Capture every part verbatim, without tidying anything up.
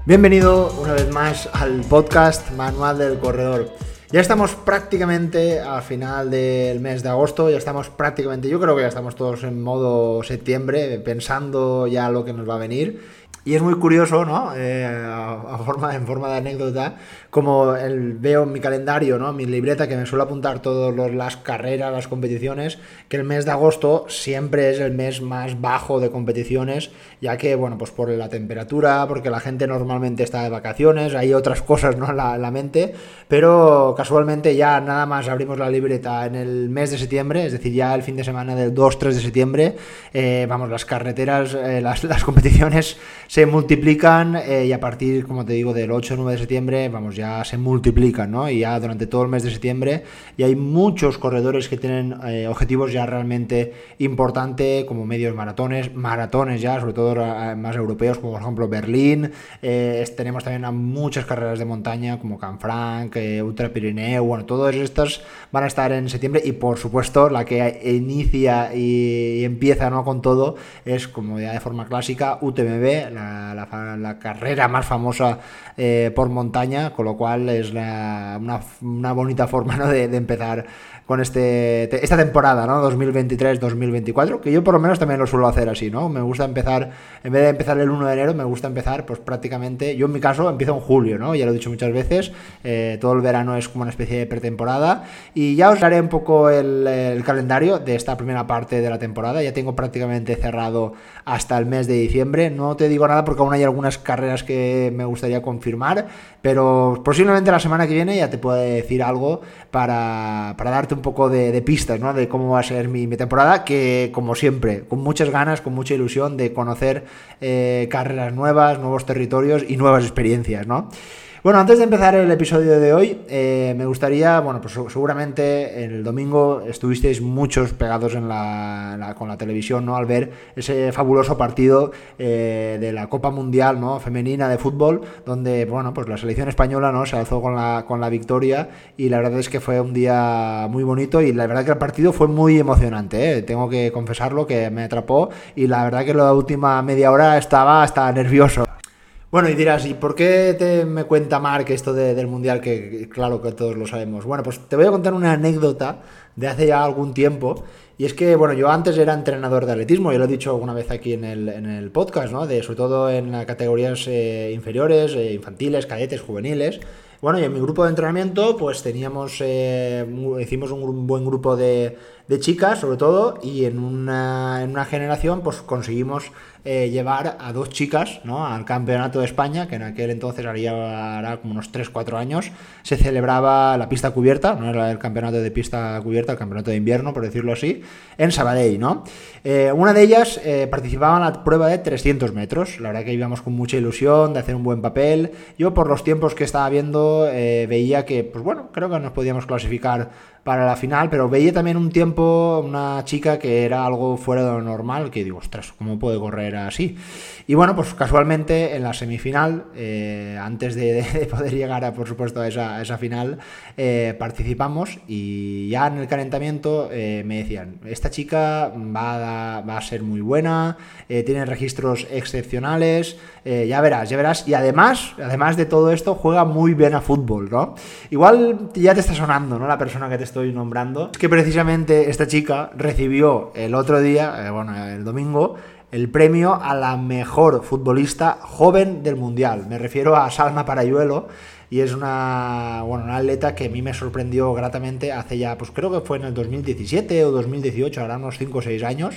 Bienvenido una vez más al podcast Manual del Corredor. Ya estamos prácticamente al final del mes de agosto, ya estamos prácticamente, yo creo que ya estamos todos en modo septiembre, pensando ya lo que nos va a venir. Y es muy curioso, ¿no? Eh, a, a forma, en forma de anécdota, como el, veo en mi calendario, ¿no? Mi libreta que me suele apuntar todas las carreras, las competiciones, que el mes de agosto siempre es el mes más bajo de competiciones, ya que, bueno, pues por la temperatura, porque la gente normalmente está de vacaciones, hay otras cosas, ¿no? En la, en la mente, pero casualmente ya nada más abrimos la libreta en el mes de septiembre, es decir, ya el fin de semana del dos tres de septiembre, eh, vamos, las carreteras, eh, las, las competiciones se multiplican eh, y a partir, como te digo, del ocho nueve de septiembre, vamos, ya se multiplican, ¿no? Y ya durante todo el mes de septiembre y hay muchos corredores que tienen eh, objetivos ya realmente importantes, como medios maratones, maratones ya, sobre todo eh, más europeos, como por ejemplo Berlín. Eh, tenemos también a muchas carreras de montaña, como Canfranc, eh, Ultra Pirineo, bueno, todas estas van a estar en septiembre y por supuesto la que inicia y, y empieza, ¿no? Con todo es, como ya de forma clásica, U T M B, La, la, la carrera más famosa eh, por montaña, con lo cual es la, una, una bonita forma, ¿no? de, de empezar con este te, esta temporada, ¿no? dos mil veintitrés dos mil veinticuatro, que yo por lo menos también lo suelo hacer así, ¿no? Me gusta empezar, en vez de empezar el uno de enero, me gusta empezar pues prácticamente, yo en mi caso empiezo en julio, ¿no? Ya lo he dicho muchas veces, eh, todo el verano es como una especie de pretemporada y ya os haré un poco el, el calendario de esta primera parte de la temporada. Ya tengo prácticamente cerrado hasta el mes de diciembre, no te digo nada porque aún hay algunas carreras que me gustaría confirmar, pero posiblemente la semana que viene ya te pueda decir algo para, para darte un poco de, de pistas, ¿no? De cómo va a ser mi, mi temporada, que como siempre, con muchas ganas, con mucha ilusión de conocer eh, carreras nuevas, nuevos territorios y nuevas experiencias, ¿no? Bueno, antes de empezar el episodio de hoy, eh, me gustaría, bueno, pues seguramente el domingo estuvisteis muchos pegados en la, la, con la televisión, ¿no? Al ver ese fabuloso partido eh, de la Copa Mundial, ¿no? Femenina de fútbol, donde, bueno, pues la selección española, ¿no? Se alzó con la, con la victoria y la verdad es que fue un día muy bonito y la verdad que el partido fue muy emocionante, ¿eh? Tengo que confesarlo, que me atrapó y la verdad que la última media hora estaba hasta nervioso. Bueno, y dirás, ¿y por qué te me cuenta Marc esto de, del Mundial? Que claro que todos lo sabemos. Bueno, pues te voy a contar una anécdota de hace ya algún tiempo. Y es que, bueno, yo antes era entrenador de atletismo, ya lo he dicho alguna vez aquí en el, en el podcast, ¿no? De, sobre todo en las categorías eh, inferiores, eh, infantiles, cadetes, juveniles. Bueno, y en mi grupo de entrenamiento, pues teníamos, eh, hicimos un, un buen grupo de, de chicas, sobre todo, y en una, en una generación, pues conseguimos eh, llevar a dos chicas, ¿no? Al campeonato de España, que en aquel entonces haría, hará como unos tres cuatro años, se celebraba la pista cubierta, no era el campeonato de pista cubierta, el campeonato de invierno, por decirlo así, en Sabadell, ¿no? Eh, una de ellas eh, participaba en la prueba de trescientos metros, la verdad que íbamos con mucha ilusión de hacer un buen papel. Yo, por los tiempos que estaba viendo, Eh, veía que, pues bueno, creo que nos podíamos clasificar para la final, pero veía también un tiempo una chica que era algo fuera de lo normal, que digo, ostras, ¿cómo puede correr así? Y bueno, pues casualmente en la semifinal, eh, antes de, de poder llegar, a, por supuesto, a esa, a esa final, eh, participamos y ya en el calentamiento eh, me decían, esta chica va a, va a ser muy buena, eh, tiene registros excepcionales, eh, ya verás, ya verás, y además, además de todo esto, juega muy bien a fútbol, ¿no? Igual ya te está sonando, ¿no? La persona que te estoy nombrando. Es que precisamente esta chica recibió el otro día, eh, bueno, el domingo, el premio a la mejor futbolista joven del Mundial. Me refiero a Salma Parayuelo y es una, bueno, una atleta que a mí me sorprendió gratamente hace ya, pues creo que fue en el dos mil diecisiete o dos mil dieciocho, ahora unos cinco o seis años.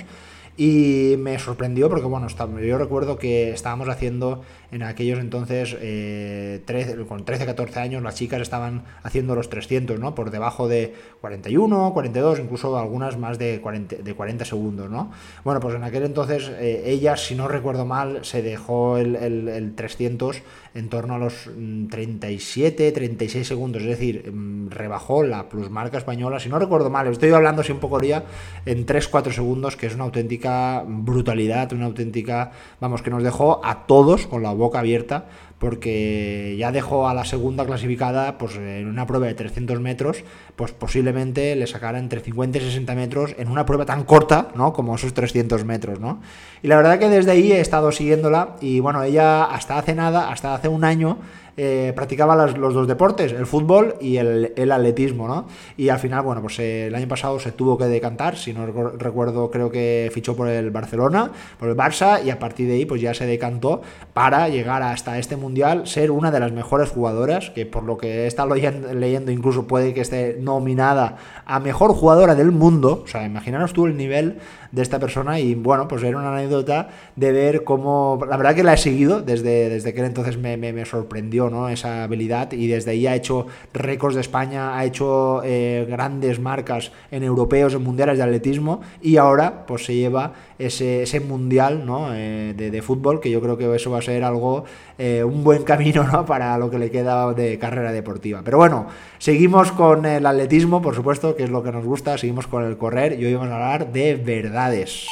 Y me sorprendió porque, bueno, yo recuerdo que estábamos haciendo en aquellos entonces, eh, trece, con trece, catorce años, las chicas estaban haciendo los trescientos, ¿no? Por debajo de cuarenta y uno, cuarenta y dos, incluso algunas más de cuarenta, de cuarenta segundos, ¿no? Bueno, pues en aquel entonces eh, ella, si no recuerdo mal, se dejó el, el, el trescientos en torno a los treinta y siete, treinta y seis segundos, es decir, rebajó la plusmarca española, si no recuerdo mal, estoy hablando así un poco ya, en tres cuatro segundos, que es una auténtica auténtica brutalidad, una auténtica, vamos, que nos dejó a todos con la boca abierta, porque ya dejó a la segunda clasificada pues en una prueba de trescientos metros, pues posiblemente le sacara entre cincuenta y sesenta metros en una prueba tan corta, ¿no?, como esos trescientos metros, ¿no? Y la verdad que desde ahí he estado siguiéndola y bueno, ella hasta hace nada, hasta hace un año, Eh, practicaba las, los dos deportes, el fútbol y el, el atletismo, ¿no? Y al final, bueno, pues eh, el año pasado se tuvo que decantar, si no recuerdo, creo que fichó por el Barcelona, por el Barça, y a partir de ahí pues ya se decantó para llegar hasta este mundial, ser una de las mejores jugadoras, que por lo que he estado leyendo incluso puede que esté nominada a mejor jugadora del mundo. O sea, imaginaros tú el nivel de esta persona. Y bueno, pues era una anécdota de ver cómo, la verdad que la he seguido desde, desde aquel entonces, me, me, me sorprendió, ¿no?, esa habilidad, y desde ahí ha hecho récords de España, ha hecho eh, grandes marcas en europeos, en mundiales de atletismo, y ahora pues se lleva ese, ese mundial, ¿no?, eh, de, de fútbol, que yo creo que eso va a ser algo, eh, un buen camino, ¿no?, para lo que le queda de carrera deportiva. Pero bueno, seguimos con el atletismo, por supuesto, que es lo que nos gusta, seguimos con el correr, y hoy vamos a hablar de verdades.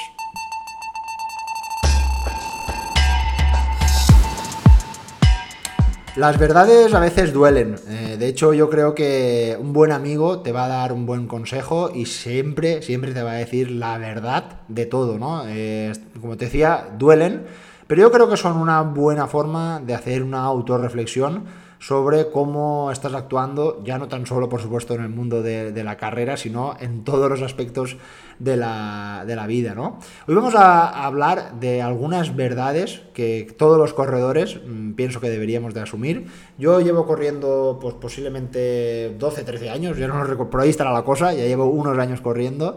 Las verdades a veces duelen. Eh, de hecho, yo creo que un buen amigo te va a dar un buen consejo y siempre, siempre te va a decir la verdad de todo, ¿no? Eh, como te decía, duelen, pero yo creo que son una buena forma de hacer una autorreflexión sobre cómo estás actuando, ya no tan solo, por supuesto, en el mundo de, de la carrera, sino en todos los aspectos de la, de la vida, ¿no? Hoy vamos a hablar de algunas verdades que todos los corredores mmm, pienso que deberíamos de asumir. Yo llevo corriendo pues posiblemente doce, trece años, ya no lo recuerdo, por ahí estará la cosa, ya llevo unos años corriendo,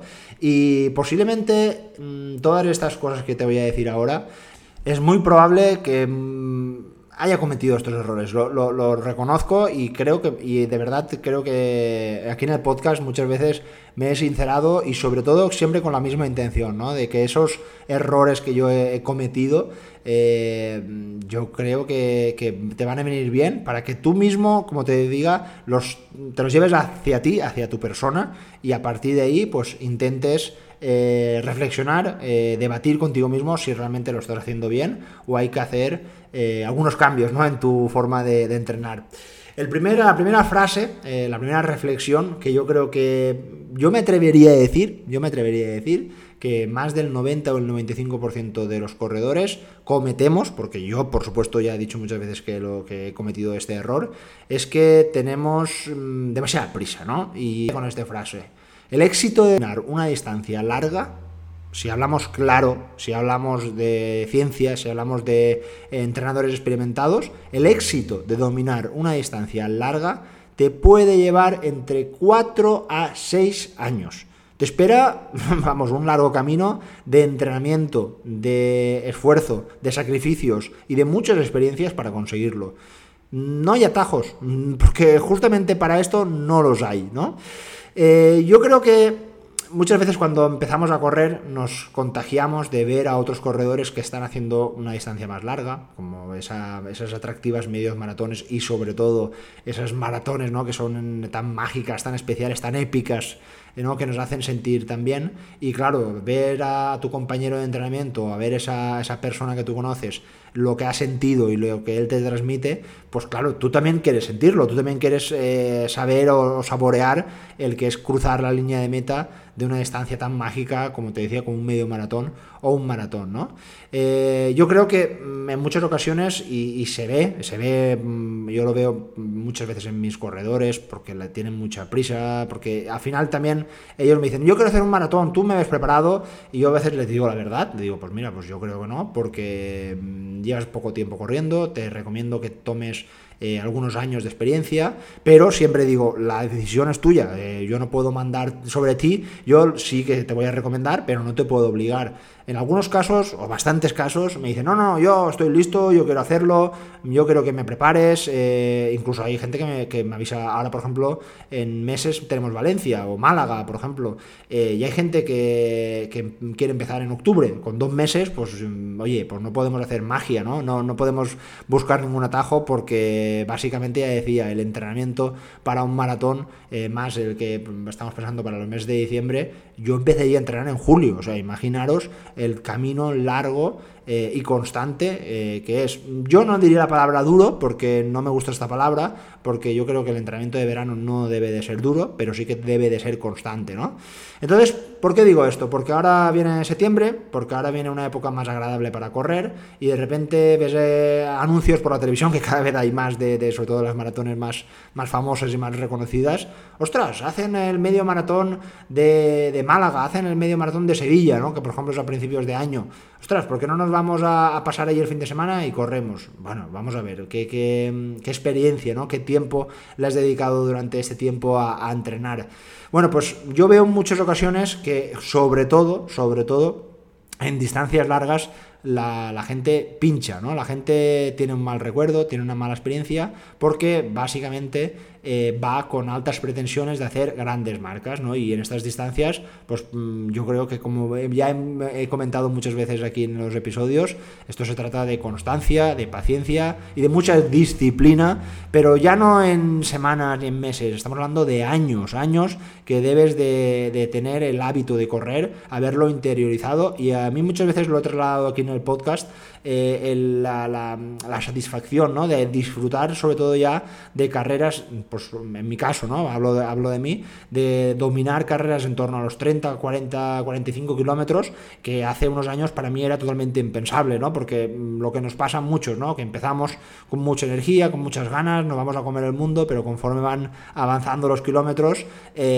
y posiblemente mmm, todas estas cosas que te voy a decir ahora, es muy probable que mmm, haya cometido estos errores, lo, lo, lo reconozco, y creo que, y de verdad creo que aquí en el podcast muchas veces me he sincerado, y sobre todo siempre con la misma intención, ¿no?, de que esos errores que yo he cometido, eh, yo creo que, que te van a venir bien para que tú mismo, como te diga, los, te los lleves hacia ti, hacia tu persona, y a partir de ahí pues intentes Eh, reflexionar, eh, debatir contigo mismo si realmente lo estás haciendo bien o hay que hacer eh, algunos cambios, ¿no?, en tu forma de, de entrenar. El primer, la primera frase, eh, la primera reflexión que yo creo que yo me atrevería a decir, yo me atrevería a decir que más del noventa o el noventa y cinco por ciento de los corredores cometemos, porque yo por supuesto ya he dicho muchas veces que lo que he cometido este error, es que tenemos mmm, demasiada prisa, ¿no? Y con esta frase: el éxito de ganar una distancia larga, si hablamos claro, si hablamos de ciencia, si hablamos de entrenadores experimentados, el éxito de dominar una distancia larga te puede llevar entre cuatro a seis años. Te espera, vamos, un largo camino de entrenamiento, de esfuerzo, de sacrificios y de muchas experiencias para conseguirlo. No hay atajos, porque justamente para esto no los hay, ¿no? Eh, yo creo que muchas veces cuando empezamos a correr nos contagiamos de ver a otros corredores que están haciendo una distancia más larga, como esa, esas atractivas medios maratones, y sobre todo esas maratones, ¿no?, que son tan mágicas, tan especiales, tan épicas, ¿no?, que nos hacen sentir tan bien. Y claro, ver a tu compañero de entrenamiento, a ver esa, esa persona que tú conoces, lo que ha sentido y lo que él te transmite, pues claro, tú también quieres sentirlo, tú también quieres eh, saber o, o saborear el que es cruzar la línea de meta de una distancia tan mágica, como te decía, como un medio maratón o un maratón, ¿no? Eh, yo creo que en muchas ocasiones, y, y se ve, se ve, yo lo veo muchas veces en mis corredores, porque le tienen mucha prisa, porque al final también ellos me dicen, yo quiero hacer un maratón, ¿tú me ves preparado? Y yo a veces les digo la verdad, les digo, pues mira, pues yo creo que no, porque llevas poco tiempo corriendo, te recomiendo que tomes Eh, algunos años de experiencia, pero siempre digo, la decisión es tuya, eh, yo no puedo mandar sobre ti, yo sí que te voy a recomendar, pero no te puedo obligar. En algunos casos, o bastantes casos, me dicen, no, no, yo estoy listo, yo quiero hacerlo, yo quiero que me prepares, eh, incluso hay gente que me, que me avisa, ahora por ejemplo, en meses tenemos Valencia o Málaga, por ejemplo, eh, y hay gente que, que quiere empezar en octubre, con dos meses, pues oye, pues no podemos hacer magia, ¿no? No, no podemos buscar ningún atajo porque porque básicamente ya decía, el entrenamiento para un maratón, eh, más el que estamos pensando para los meses de diciembre, yo empezaría a entrenar en julio. O sea, imaginaros el camino largo eh, y constante eh, que es. Yo no diría la palabra duro, porque no me gusta esta palabra, porque yo creo que el entrenamiento de verano no debe de ser duro, pero sí que debe de ser constante, ¿no? Entonces, ¿por qué digo esto? Porque ahora viene septiembre, porque ahora viene una época más agradable para correr, y de repente ves eh, anuncios por la televisión, que cada vez hay más de, de sobre todo las maratones más, más famosas y más reconocidas. Ostras, hacen el medio maratón de, de Málaga, hacen el medio maratón de Sevilla, ¿no? Que por ejemplo es a principios de año. Ostras, ¿por qué no nos vamos a, a pasar ahí el fin de semana y corremos? Bueno, vamos a ver, qué, qué, qué experiencia, ¿no? Qué tiempo le has dedicado durante este tiempo a, a entrenar. Bueno, pues yo veo en muchas ocasiones que sobre todo, sobre todo, en distancias largas, La, la gente pincha, ¿no? La gente tiene un mal recuerdo, tiene una mala experiencia, porque básicamente eh, va con altas pretensiones de hacer grandes marcas, ¿no? Y en estas distancias, pues yo creo que, como ya he, he comentado muchas veces aquí en los episodios, esto se trata de constancia, de paciencia y de mucha disciplina, pero ya no en semanas ni en meses, estamos hablando de años, años que debes de, de tener el hábito de correr, haberlo interiorizado, y a mí muchas veces lo he trasladado aquí en el podcast, eh, el, la, la, la satisfacción, ¿no? De disfrutar sobre todo ya de carreras, pues en mi caso, ¿no? Hablo de, hablo de mí, de dominar carreras en torno a los treinta, cuarenta, cuarenta y cinco kilómetros, que hace unos años para mí era totalmente impensable, ¿no? Porque lo que nos pasa a muchos, ¿no? Que empezamos con mucha energía, con muchas ganas, nos vamos a comer el mundo, pero conforme van avanzando los kilómetros,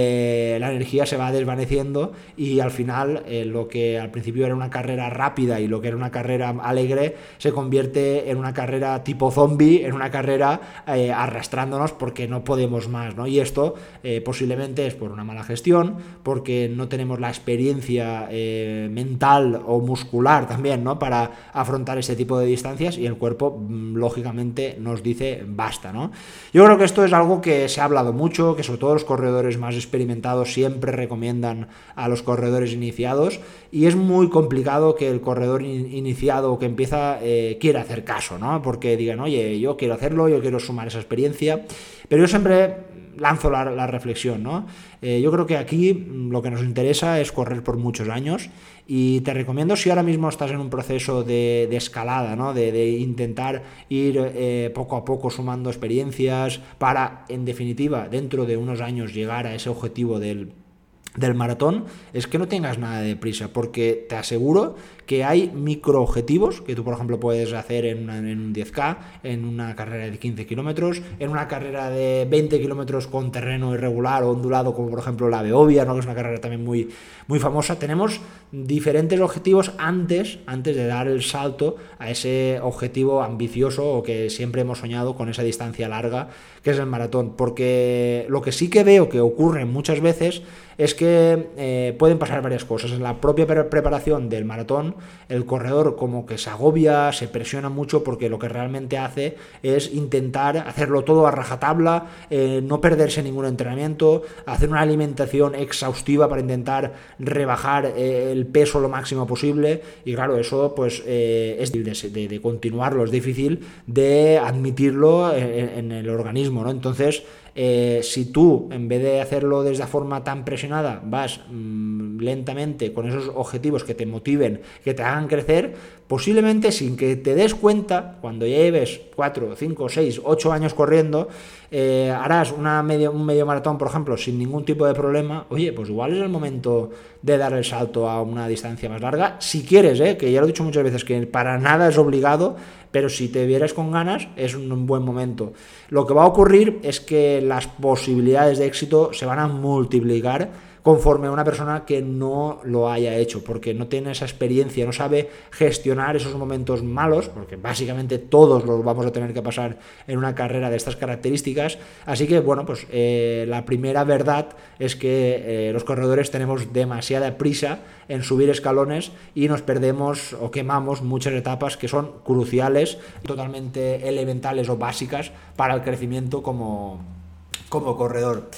eh, la energía se va desvaneciendo, y al final eh, lo que al principio era una carrera rápida y lo que era una carrera alegre se convierte en una carrera tipo zombie, en una carrera eh, arrastrándonos porque no podemos más, ¿no? Y esto eh, posiblemente es por una mala gestión, porque no tenemos la experiencia eh, mental o muscular también, ¿no? Para afrontar este tipo de distancias, y el cuerpo lógicamente nos dice basta, ¿no? Yo creo que esto es algo que se ha hablado mucho, que sobre todo los corredores más experimentados siempre recomiendan a los corredores iniciados, y es muy complicado que el corredor in- iniciado o que empieza eh, quiera hacer caso, ¿no? Porque digan, oye, yo quiero hacerlo, yo quiero sumar esa experiencia, pero yo siempre lanzo la, la reflexión, ¿no? Eh, yo creo que aquí lo que nos interesa es correr por muchos años, y te recomiendo, si ahora mismo estás en un proceso de, de escalada, ¿no? De, de intentar ir eh, poco a poco sumando experiencias para, en definitiva, dentro de unos años llegar a ese objetivo del del maratón, es que no tengas nada de prisa, porque te aseguro que hay microobjetivos que tú, por ejemplo, puedes hacer en, una, en un diez K, en una carrera de quince kilómetros, en una carrera de veinte kilómetros con terreno irregular o ondulado, como por ejemplo la Beovia, ¿no? Que es una carrera también muy, muy famosa. Tenemos diferentes objetivos antes, antes de dar el salto a ese objetivo ambicioso, o que siempre hemos soñado con esa distancia larga, que es el maratón, porque lo que sí que veo que ocurre muchas veces es que eh, pueden pasar varias cosas. En la propia pre- preparación del maratón, el corredor como que se agobia, se presiona mucho, porque lo que realmente hace es intentar hacerlo todo a rajatabla, eh, no perderse ningún entrenamiento, hacer una alimentación exhaustiva para intentar rebajar eh, el peso lo máximo posible, y claro, eso pues eh, es difícil de, de continuarlo, es difícil de admitirlo en, en el organismo, ¿no? Entonces, Eh, si tú, en vez de hacerlo de esa forma tan presionada, vas mmm, lentamente con esos objetivos que te motiven, que te hagan crecer, posiblemente sin que te des cuenta, cuando ya lleves cuatro, cinco, seis, ocho años corriendo, eh, harás una medio, un medio maratón, por ejemplo, sin ningún tipo de problema. Oye, pues igual es el momento de dar el salto a una distancia más larga, si quieres, ¿eh? Que ya lo he dicho muchas veces, que para nada es obligado, pero si te vieras con ganas, es un buen momento. Lo que va a ocurrir es que las posibilidades de éxito se van a multiplicar conforme a una persona que no lo haya hecho, porque no tiene esa experiencia, no sabe gestionar esos momentos malos, porque básicamente todos los vamos a tener que pasar en una carrera de estas características. Así que, bueno, pues eh, la primera verdad es que eh, los corredores tenemos demasiada prisa en subir escalones, y nos perdemos o quemamos muchas etapas que son cruciales, totalmente elementales o básicas para el crecimiento como, como corredor.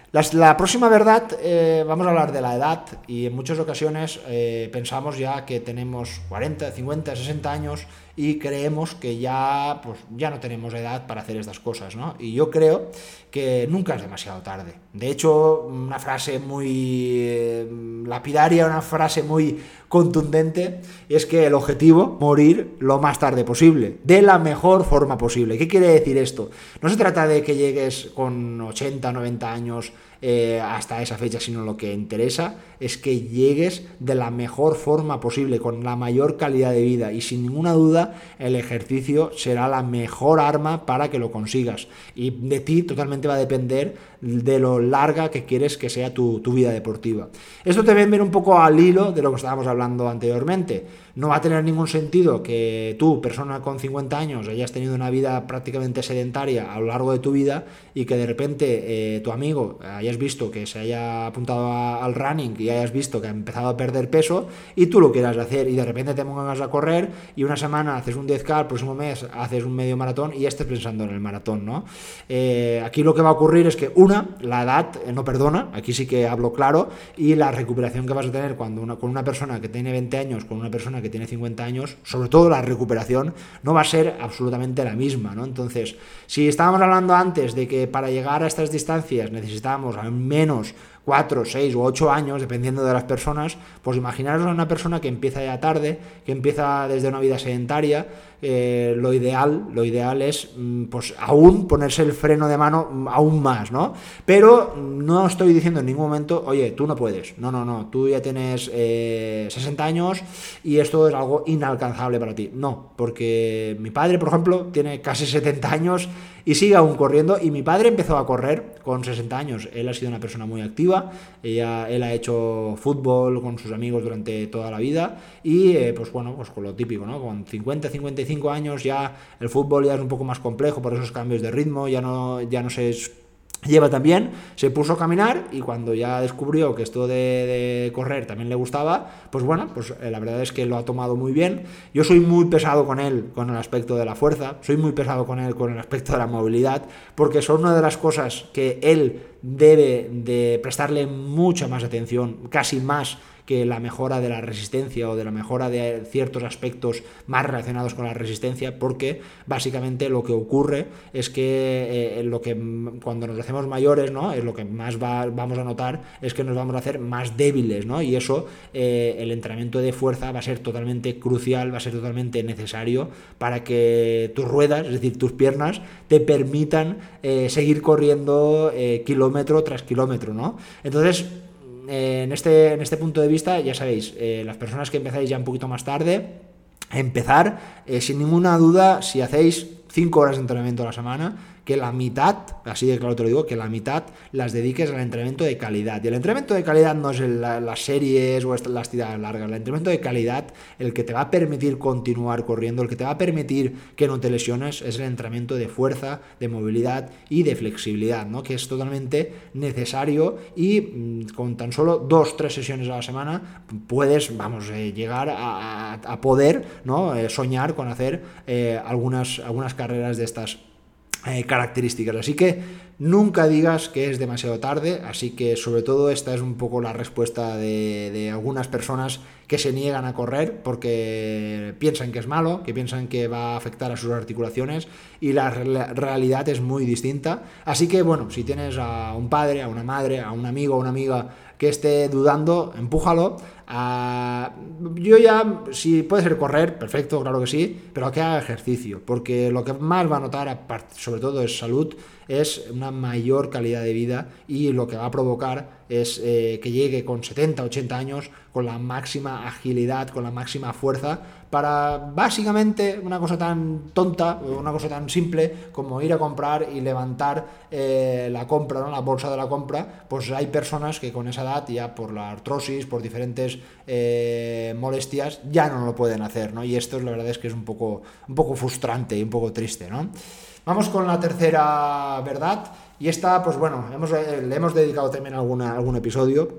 Las, la próxima verdad, eh, vamos a hablar de la edad, y en muchas ocasiones eh, pensamos ya que tenemos cuarenta, cincuenta, sesenta años y creemos que ya, pues, ya no tenemos edad para hacer estas cosas, ¿no? Y yo creo que nunca es demasiado tarde. De hecho, una frase muy eh, lapidaria, una frase muy contundente, es que el objetivo, morir lo más tarde posible, de la mejor forma posible. ¿Qué quiere decir esto? No se trata de que llegues con ochenta, noventa años eh, hasta esa fecha, sino lo que interesa es que llegues de la mejor forma posible, con la mayor calidad de vida, y sin ninguna duda el ejercicio será la mejor arma para que lo consigas, y de ti totalmente va a depender de lo larga que quieres que sea tu, tu vida deportiva. Esto también viene un poco al hilo de lo que estábamos hablando anteriormente. No va a tener ningún sentido que tú, persona con cincuenta años, hayas tenido una vida prácticamente sedentaria a lo largo de tu vida y que de repente eh, tu amigo hayas visto que se haya apuntado a, al running y hayas visto que ha empezado a perder peso y tú lo quieras hacer, y de repente te pongas a correr y una semana haces un diez K, el próximo mes haces un medio maratón y estés pensando en el maratón, ¿no? Eh, aquí lo que va a ocurrir es que una, la edad no perdona, aquí sí que hablo claro, y la recuperación que vas a tener cuando una, con una persona que tiene veinte años, con una persona que tiene cincuenta años, sobre todo la recuperación no va a ser absolutamente la misma, ¿no? Entonces, si estábamos hablando antes de que para llegar a estas distancias necesitábamos al menos cuatro, seis u ocho años, dependiendo de las personas, pues imaginaros a una persona que empieza ya tarde, que empieza desde una vida sedentaria. Eh, lo ideal, lo ideal es pues aún ponerse el freno de mano aún más, ¿no? Pero no estoy diciendo en ningún momento, oye, tú no puedes, no, no, no, tú ya tienes eh, sesenta años y esto es algo inalcanzable para ti. No, porque mi padre, por ejemplo, tiene casi setenta años y sigue aún corriendo, y mi padre empezó a correr con sesenta años. Él ha sido una persona muy activa, ella, él ha hecho fútbol con sus amigos durante toda la vida y eh, pues bueno, pues con lo típico, ¿no? Con cincuenta, cincuenta y cinco años ya el fútbol ya es un poco más complejo por esos cambios de ritmo, ya no, ya no se lleva tan bien, se puso a caminar, y cuando ya descubrió que esto de, de correr también le gustaba, pues bueno, pues eh, la verdad es que lo ha tomado muy bien. Yo soy muy pesado con él con el aspecto de la fuerza, soy muy pesado con él con el aspecto de la movilidad, porque son una de las cosas que él debe de prestarle mucha más atención, casi más que la mejora de la resistencia o de la mejora de ciertos aspectos más relacionados con la resistencia, porque básicamente lo que ocurre es que eh, lo que cuando nos hacemos mayores, ¿no?, es lo que más va, vamos a notar es que nos vamos a hacer más débiles, ¿no? Y eso, eh, el entrenamiento de fuerza va a ser totalmente crucial, va a ser totalmente necesario para que tus ruedas, es decir, tus piernas, te permitan eh, seguir corriendo eh, kilómetro tras kilómetro, ¿no? Entonces, En este, en este punto de vista, ya sabéis, eh, las personas que empezáis ya un poquito más tarde, empezar eh, sin ninguna duda, si hacéis cinco horas de entrenamiento a la semana, que la mitad, así de claro te lo digo, que la mitad las dediques al entrenamiento de calidad. Y el entrenamiento de calidad no es el, la, las series o las tiradas largas. El entrenamiento de calidad, el que te va a permitir continuar corriendo, el que te va a permitir que no te lesiones, es el entrenamiento de fuerza, de movilidad y de flexibilidad, ¿no?, que es totalmente necesario, y mmm, con tan solo dos, tres sesiones a la semana puedes, vamos, eh, llegar a, a, a poder, ¿no?, eh, soñar con hacer eh, algunas, algunas carreras de estas Eh, características. Así que nunca digas que es demasiado tarde. Así que sobre todo esta es un poco la respuesta de, de algunas personas que se niegan a correr porque piensan que es malo, que piensan que va a afectar a sus articulaciones, y la, la realidad es muy distinta. Así que bueno, si tienes a un padre, a una madre, a un amigo, a una amiga que esté dudando, empújalo. Uh, yo ya, si puede ser correr, perfecto, claro que sí, pero que haga ejercicio, porque lo que más va a notar, sobre todo es salud, es una mayor calidad de vida, y lo que va a provocar es eh, que llegue con setenta, ochenta años con la máxima agilidad, con la máxima fuerza, para básicamente una cosa tan tonta, una cosa tan simple como ir a comprar y levantar eh, la compra, ¿no?, la bolsa de la compra. Pues hay personas que con esa edad, ya por la artrosis, por diferentes eh, molestias, ya no lo pueden hacer, ¿no? Y esto, la verdad es que es un poco, un poco frustrante y un poco triste, ¿no? Vamos con la tercera verdad, y esta, pues bueno, hemos, le hemos dedicado también alguna, algún episodio.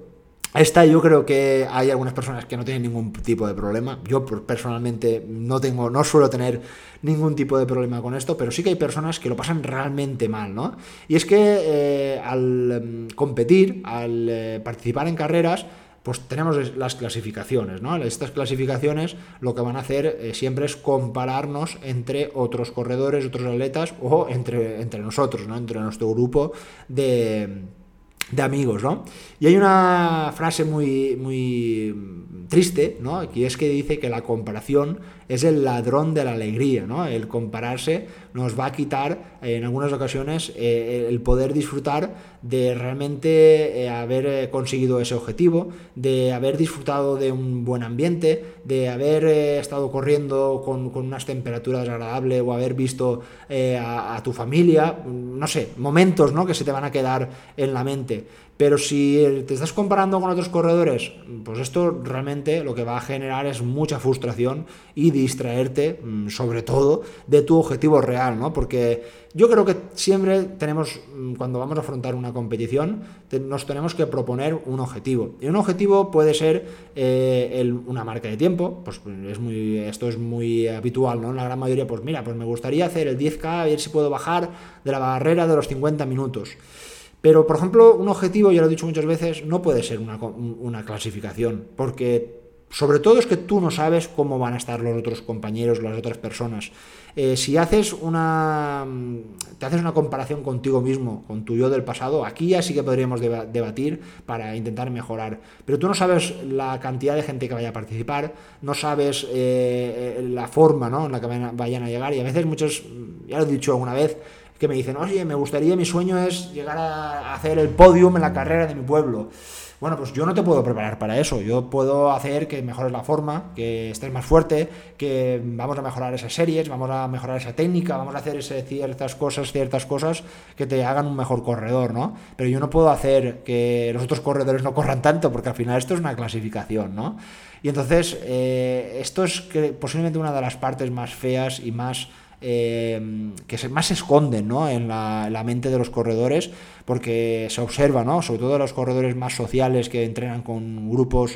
Esta yo creo que hay algunas personas que no tienen ningún tipo de problema. Yo personalmente no tengo, no suelo tener ningún tipo de problema con esto, pero sí que hay personas que lo pasan realmente mal, ¿no? Y es que eh, al competir, al eh, participar en carreras, pues tenemos las clasificaciones, ¿no? Estas clasificaciones lo que van a hacer eh, siempre es compararnos entre otros corredores, otros atletas o entre, entre nosotros, ¿no? Entre nuestro grupo de... de amigos, ¿no? Y hay una frase muy, muy triste, ¿no? Y es que dice que la comparación es el ladrón de la alegría, ¿no? El compararse nos va a quitar eh, en algunas ocasiones eh, el poder disfrutar de realmente eh, haber eh, conseguido ese objetivo, de haber disfrutado de un buen ambiente, de haber eh, estado corriendo con, con unas temperaturas agradables o haber visto eh, a, a tu familia, no sé, momentos, ¿no? Que se te van a quedar en la mente. Pero si te estás comparando con otros corredores, pues esto realmente lo que va a generar es mucha frustración y distraerte, sobre todo, de tu objetivo real, ¿no? Porque yo creo que siempre tenemos, cuando vamos a afrontar una competición, nos tenemos que proponer un objetivo. Y un objetivo puede ser eh, el, una marca de tiempo, pues es muy, esto es muy habitual, ¿no? En la gran mayoría, pues mira, pues me gustaría hacer el diez K, a ver si puedo bajar de la barrera de los cincuenta minutos. Pero, por ejemplo, un objetivo, ya lo he dicho muchas veces, no puede ser una, una clasificación, porque sobre todo es que tú no sabes cómo van a estar los otros compañeros, las otras personas. Eh, si haces una, te haces una comparación contigo mismo, con tu yo del pasado, aquí ya sí que podríamos debatir para intentar mejorar. Pero tú no sabes la cantidad de gente que vaya a participar, no sabes eh, la forma, ¿no?, en la que vayan a llegar, y a veces muchos, ya lo he dicho alguna vez, que me dicen, oye, me gustaría, mi sueño es llegar a hacer el podium en la carrera de mi pueblo. Bueno, pues yo no te puedo preparar para eso. Yo puedo hacer que mejores la forma, que estés más fuerte, que vamos a mejorar esas series, vamos a mejorar esa técnica, vamos a hacer ese, ciertas cosas, ciertas cosas que te hagan un mejor corredor, ¿no? Pero yo no puedo hacer que los otros corredores no corran tanto, porque al final esto es una clasificación, ¿no? Y entonces, eh, esto es que posiblemente una de las partes más feas y más... Eh, que se, más se esconden, ¿no?, en la, en la mente de los corredores, porque se observa, ¿no?, sobre todo los corredores más sociales que entrenan con grupos,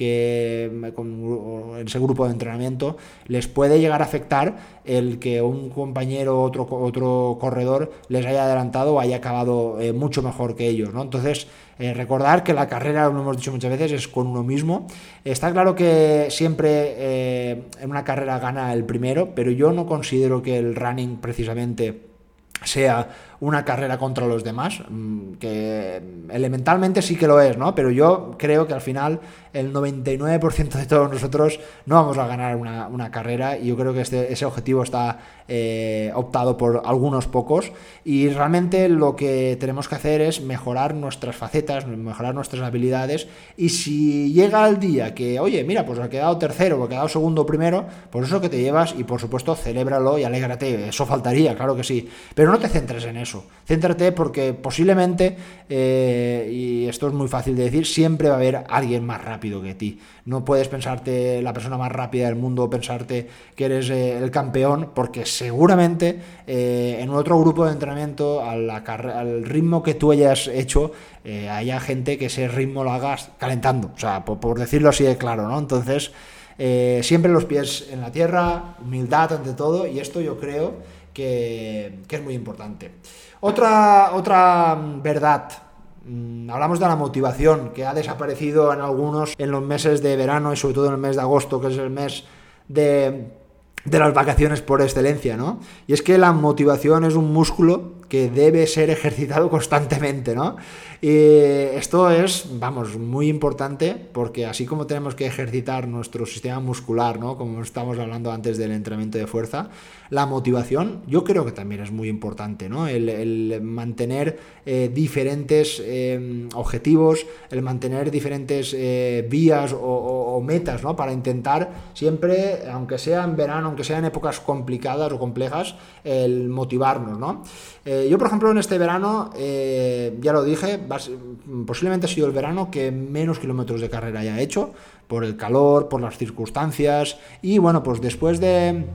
que con ese grupo de entrenamiento les puede llegar a afectar el que un compañero, otro, otro corredor les haya adelantado o haya acabado eh, mucho mejor que ellos, ¿no? Entonces, Eh, recordar que la carrera, lo hemos dicho muchas veces, es con uno mismo. Está claro que siempre eh, en una carrera gana el primero, pero yo no considero que el running precisamente sea una carrera contra los demás, que elementalmente sí que lo es, ¿no? Pero yo creo que al final el noventa y nueve por ciento de todos nosotros no vamos a ganar una, una carrera, y yo creo que este, ese objetivo está eh, optado por algunos pocos, y realmente lo que tenemos que hacer es mejorar nuestras facetas, mejorar nuestras habilidades, y si llega el día que, oye, mira, pues ha quedado tercero o ha quedado segundo o primero, pues eso que te llevas, y por supuesto celébralo y alégrate, eso faltaría, claro que sí, pero no te centres en eso. Céntrate, porque posiblemente, eh, y esto es muy fácil de decir, siempre va a haber alguien más rápido que ti. No puedes pensarte la persona más rápida del mundo, pensarte que eres eh, el campeón, porque seguramente eh, en otro grupo de entrenamiento, a la al ritmo que tú hayas hecho, eh, haya gente que ese ritmo lo hagas calentando, o sea, por, por decirlo así de claro, ¿no? Entonces, eh, siempre los pies en la tierra, humildad ante todo, y esto yo creo que, que es muy importante. Otra, otra verdad, hablamos de la motivación, que ha desaparecido en algunos en los meses de verano y sobre todo en el mes de agosto, que es el mes de, de las vacaciones por excelencia, ¿no? Y es que la motivación es un músculo que debe ser ejercitado constantemente, ¿no? Y esto es, vamos, muy importante, porque así como tenemos que ejercitar nuestro sistema muscular, ¿no?, como estamos hablando antes del entrenamiento de fuerza, la motivación yo creo que también es muy importante, ¿no? El, el mantener eh, diferentes eh, objetivos, el mantener diferentes eh, vías o, o, o metas, ¿no?, para intentar siempre, aunque sea en verano, aunque sea en épocas complicadas o complejas, el motivarnos, ¿no? Eh, yo, por ejemplo, en este verano, eh, ya lo dije, posiblemente ha sido el verano que menos kilómetros de carrera haya hecho, por el calor, por las circunstancias, y bueno, pues después de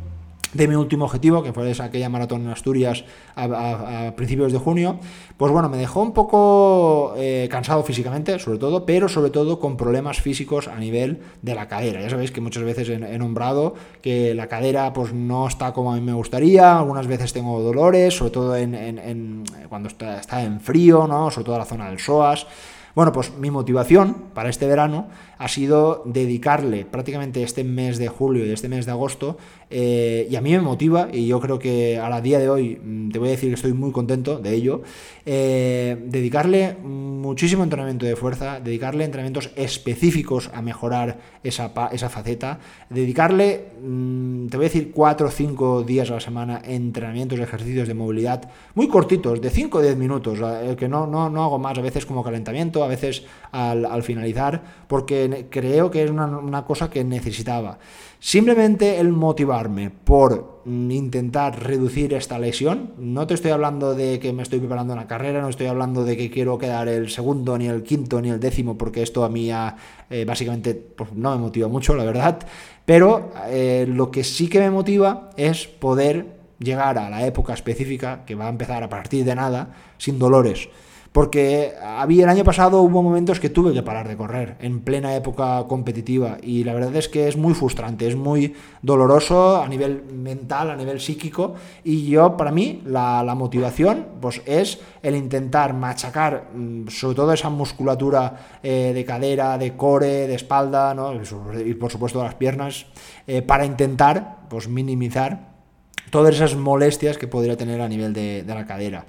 de mi último objetivo, que fue aquella maratón en Asturias a, a, a principios de junio, pues bueno, me dejó un poco eh, cansado físicamente, sobre todo, pero sobre todo con problemas físicos a nivel de la cadera. Ya sabéis que muchas veces he, he nombrado que la cadera pues no está como a mí me gustaría, algunas veces tengo dolores, sobre todo en, en, en cuando está, está en frío, ¿no? Sobre todo en la zona del psoas. Bueno, pues mi motivación para este verano ha sido dedicarle prácticamente este mes de julio y este mes de agosto, eh, y a mí me motiva, y yo creo que a día de hoy te voy a decir que estoy muy contento de ello, eh, dedicarle muchísimo entrenamiento de fuerza, dedicarle entrenamientos específicos a mejorar esa, esa faceta, dedicarle, te voy a decir, cuatro o cinco días a la semana entrenamientos, ejercicios de movilidad muy cortitos, de cinco o diez minutos, que no, no, no hago más, a veces como calentamiento, a veces al, al finalizar, porque creo que es una, una cosa que necesitaba. Simplemente el motivarme por intentar reducir esta lesión. No te estoy hablando de que me estoy preparando una carrera, no estoy hablando de que quiero quedar el segundo, ni el quinto, ni el décimo, porque esto a mí ya, eh, básicamente pues, no me motiva mucho, la verdad. Pero eh, lo que sí que me motiva es poder llegar a la época específica, que va a empezar a partir de nada, sin dolores. Porque había, el año pasado hubo momentos que tuve que parar de correr en plena época competitiva, y la verdad es que es muy frustrante, es muy doloroso a nivel mental, a nivel psíquico, y yo, para mí, la, la motivación pues es el intentar machacar sobre todo esa musculatura eh, de cadera, de core, de espalda, ¿no? Y por supuesto de las piernas, eh, para intentar pues minimizar todas esas molestias que podría tener a nivel de, de la cadera.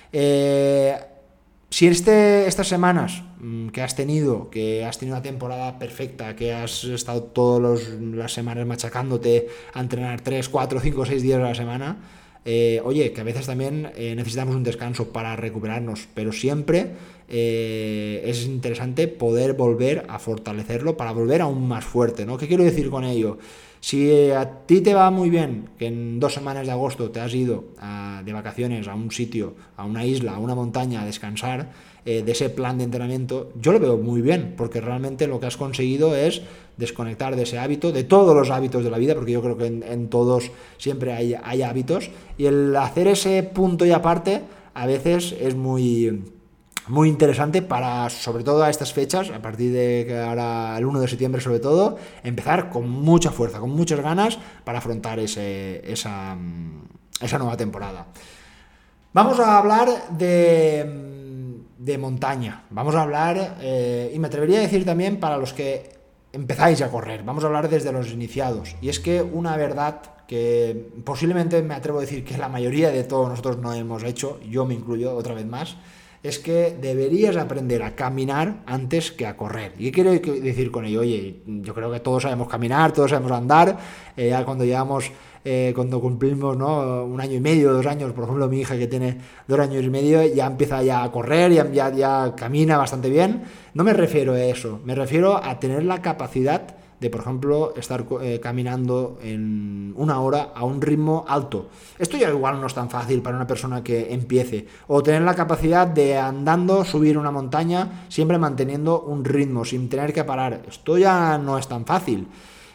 Eh, Si este, estas semanas que has tenido, que has tenido una temporada perfecta, que has estado todas las semanas machacándote a entrenar tres, cuatro, cinco, seis días a la semana, eh, oye, que a veces también eh, necesitamos un descanso para recuperarnos, pero siempre eh, es interesante poder volver a fortalecerlo para volver aún más fuerte, ¿no? ¿Qué quiero decir con ello? Si a ti te va muy bien, que en dos semanas de agosto te has ido a, de vacaciones a un sitio, a una isla, a una montaña a descansar, eh, de ese plan de entrenamiento, yo lo veo muy bien, porque realmente lo que has conseguido es desconectar de ese hábito, de todos los hábitos de la vida, porque yo creo que en, en todos siempre hay, hay hábitos, y el hacer ese punto y aparte a veces es muy... muy interesante para, sobre todo a estas fechas, a partir de que ahora el uno de septiembre sobre todo, empezar con mucha fuerza, con muchas ganas para afrontar ese, esa, esa nueva temporada. Vamos a hablar de, de montaña, vamos a hablar, eh, y me atrevería a decir también para los que empezáis a correr, vamos a hablar desde los iniciados, y es que una verdad que posiblemente me atrevo a decir que la mayoría de todos nosotros no hemos hecho, yo me incluyo otra vez más, es que deberías aprender a caminar antes que a correr. ¿Y qué quiero decir con ello? Oye, yo creo que todos sabemos caminar, todos sabemos andar, eh, ya cuando llegamos, eh, cuando cumplimos, ¿no?, un año y medio, dos años, por ejemplo mi hija que tiene dos años y medio, ya empieza ya a correr, ya, ya, ya camina bastante bien. No me refiero a eso, me refiero a tener la capacidad de, por ejemplo, estar eh, caminando en una hora a un ritmo alto. Esto ya igual no es tan fácil para una persona que empiece. O tener la capacidad de, andando, subir una montaña, siempre manteniendo un ritmo, sin tener que parar. Esto ya no es tan fácil.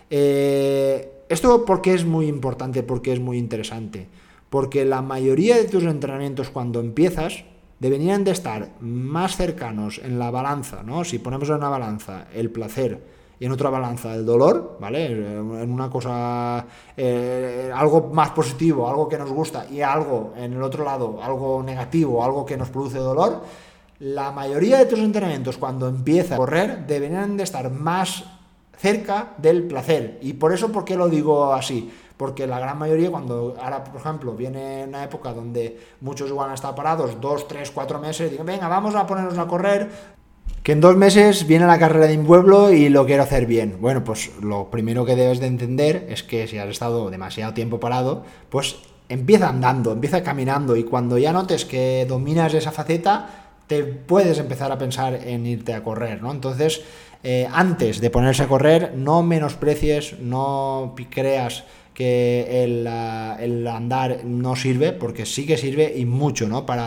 Eh, esto porque es muy importante, porque es muy interesante. Porque la mayoría de tus entrenamientos cuando empiezas deberían de estar más cercanos en la balanza, ¿no? Si ponemos en una balanza el placer y en otra balanza el dolor, ¿vale? En una cosa, eh, algo más positivo, algo que nos gusta, y algo en el otro lado, algo negativo, algo que nos produce dolor, la mayoría de tus entrenamientos cuando empiezas a correr deberían de estar más cerca del placer. Y por eso, ¿por qué lo digo así? Porque la gran mayoría, cuando ahora, por ejemplo, viene una época donde muchos igual han estado parados dos, tres, cuatro meses, digo, venga, vamos a ponernos a correr, que en dos meses viene la carrera de mi pueblo y lo quiero hacer bien. Bueno, pues lo primero que debes de entender es que si has estado demasiado tiempo parado, pues empieza andando, empieza caminando, y cuando ya notes que dominas esa faceta, te puedes empezar a pensar en irte a correr, ¿no? Entonces, eh, antes de ponerse a correr, no menosprecies, no creas que el, el andar no sirve, porque sí que sirve y mucho, ¿no? Para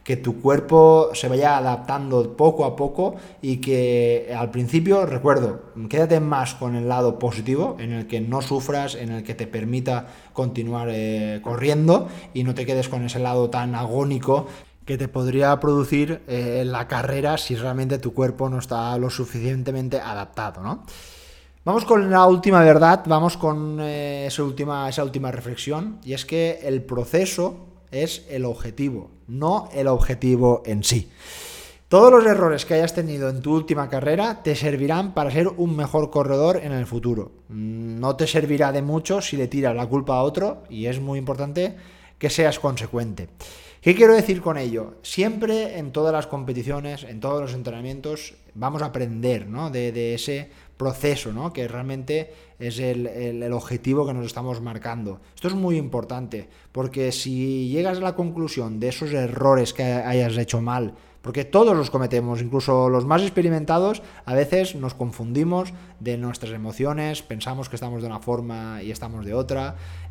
que tu cuerpo se vaya adaptando poco a poco y que al principio, recuerdo, quédate más con el lado positivo, en el que no sufras, en el que te permita continuar eh, corriendo y no te quedes con ese lado tan agónico que te podría producir eh, la carrera si realmente tu cuerpo no está lo suficientemente adaptado, ¿no? Vamos con la última verdad, vamos con eh, esa, última, esa última reflexión, y es que el proceso es el objetivo, no el objetivo en sí. Todos los errores que hayas tenido en tu última carrera te servirán para ser un mejor corredor en el futuro. No te servirá de mucho si le tiras la culpa a otro, y es muy importante que seas consecuente. ¿Qué quiero decir con ello? Siempre en todas las competiciones, en todos los entrenamientos, vamos a aprender, ¿no? de, de ese proceso, ¿no? Que realmente es el, el, el objetivo que nos estamos marcando. Esto es muy importante, porque si llegas a la conclusión de esos errores que hayas hecho mal, porque todos los cometemos, incluso los más experimentados, a veces nos confundimos de nuestras emociones, pensamos que estamos de una forma y estamos de otra,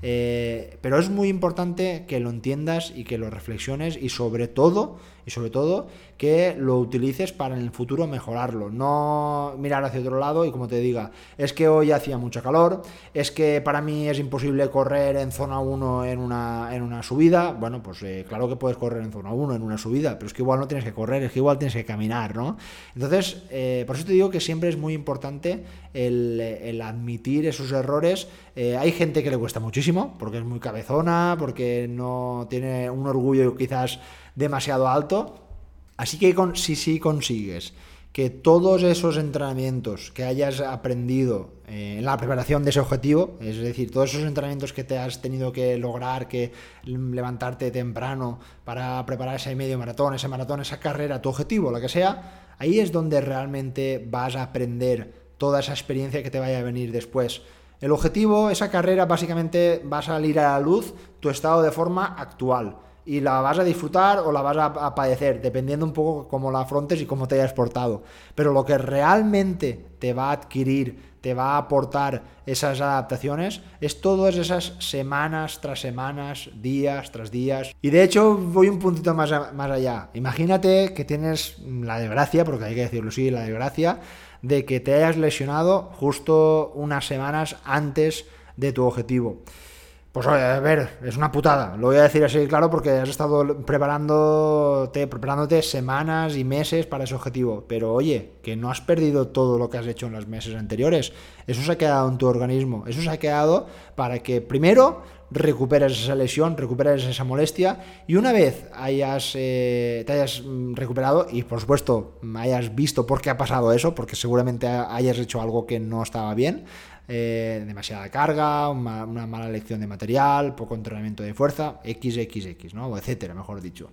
eh, pero es muy importante que lo entiendas y que lo reflexiones y sobre todo, y sobre todo que lo utilices para en el futuro mejorarlo, no mirar hacia otro lado y como te diga, es que hoy hacía mucho calor, es que para mí es imposible correr en zona uno en una, en una subida. Bueno, pues eh, claro que puedes correr en zona uno en una subida, pero es que igual no tienes que correr, es que igual tienes que caminar, ¿no? Entonces, eh, por eso te digo que siempre es muy importante el, el admitir esos errores. Eh, hay gente que le cuesta muchísimo, porque es muy cabezona, porque no tiene un orgullo quizás demasiado alto. Así que con, si sí consigues que todos esos entrenamientos que hayas aprendido eh, en la preparación de ese objetivo, es decir, todos esos entrenamientos que te has tenido que lograr, que levantarte temprano para preparar ese medio maratón, ese maratón, esa carrera, tu objetivo, la que sea, ahí es donde realmente vas a aprender toda esa experiencia que te vaya a venir después. El objetivo, esa carrera, básicamente va a salir a la luz tu estado de forma actual. Y la vas a disfrutar o la vas a, a padecer, dependiendo un poco cómo la afrontes y cómo te hayas portado. Pero lo que realmente te va a adquirir, te va a aportar esas adaptaciones, es todas esas semanas tras semanas, días tras días. Y de hecho voy un puntito más, a, más allá. Imagínate que tienes la desgracia, porque hay que decirlo así, la desgracia, de que te hayas lesionado justo unas semanas antes de tu objetivo. Pues a ver, es una putada, lo voy a decir así claro porque has estado preparándote, preparándote semanas y meses para ese objetivo, pero oye, que no has perdido todo lo que has hecho en los meses anteriores, eso se ha quedado en tu organismo, eso se ha quedado para que primero recuperes esa lesión, recuperes esa molestia y una vez hayas, eh, te hayas recuperado y por supuesto hayas visto por qué ha pasado eso, porque seguramente hayas hecho algo que no estaba bien, Eh, demasiada carga, una, una mala elección de material, poco entrenamiento de fuerza, equis equis equis, ¿no? O etcétera, mejor dicho.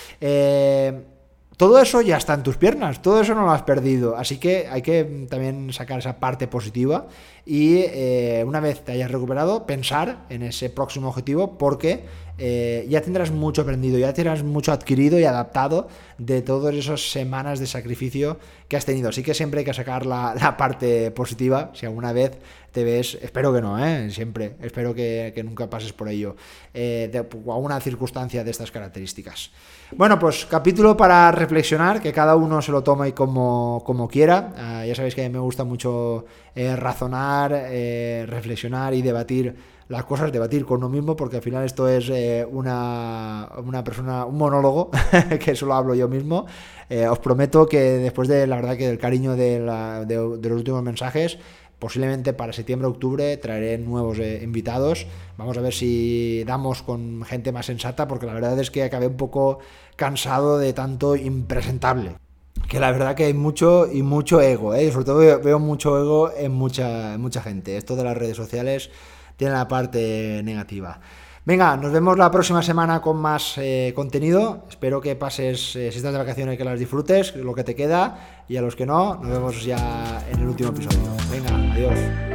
Eh, todo eso ya está en tus piernas, todo eso no lo has perdido, así que hay que también sacar esa parte positiva y eh, una vez te hayas recuperado, pensar en ese próximo objetivo porque eh, ya tendrás mucho aprendido, ya tendrás mucho adquirido y adaptado de todas esas semanas de sacrificio que has tenido, así que siempre hay que sacar la, la parte positiva, si alguna vez te ves, espero que no, ¿eh? Siempre, espero que, que nunca pases por ello, eh, de alguna circunstancia de estas características. Bueno, pues capítulo para reflexionar, que cada uno se lo tome como, como quiera. Uh, ya sabéis que a mí me gusta mucho eh, razonar, eh, reflexionar y debatir las cosas, debatir con uno mismo, porque al final esto es eh, una, una persona, un monólogo que solo hablo yo mismo. Eh, os prometo que después de la verdad que del cariño de, la, de, de los últimos mensajes, posiblemente para septiembre, octubre traeré nuevos eh, invitados. Vamos a ver si damos con gente más sensata, porque la verdad es que acabé un poco cansado de tanto impresentable. Que la verdad que hay mucho y mucho ego, ¿eh? Sobre todo veo, veo mucho ego en mucha, en mucha gente. Esto de las redes sociales tiene la parte negativa. Venga, nos vemos la próxima semana con más eh, contenido. Espero que pases, eh, si estás de vacaciones, que las disfrutes, lo que te queda. Y a los que no, nos vemos ya en el último episodio. Venga, adiós.